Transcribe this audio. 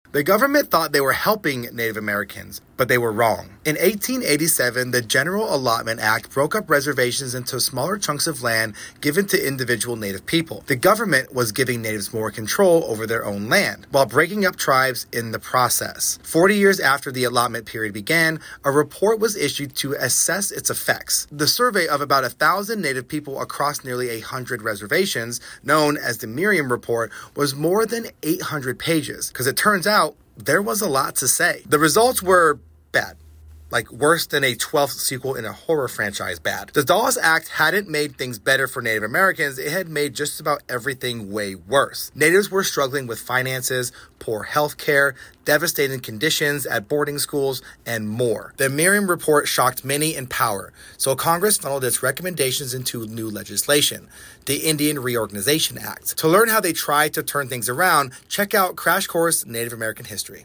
The government thought they were helping Native Americans, but they were wrong. In 1887, the General Allotment Act broke up reservations into smaller chunks of land given to individual Native people. The government was giving Natives more control over their own land, while breaking up tribes in the process. 40 years after the allotment period began, a report was issued to assess its effects. The survey of about 1,000 Native people across nearly 100 reservations, known as the Merriam Report, was more than 800 pages, because it turns out there was a lot to say. The results were bad. Like worse than a 12th sequel in a horror franchise bad. The Dawes Act hadn't made things better for Native Americans, it had made just about everything way worse. Natives were struggling with finances, poor health care, devastating conditions at boarding schools, and more. The Merriam Report shocked many in power, so Congress funneled its recommendations into new legislation, the Indian Reorganization Act. To learn how they tried to turn things around, check out Crash Course Native American History.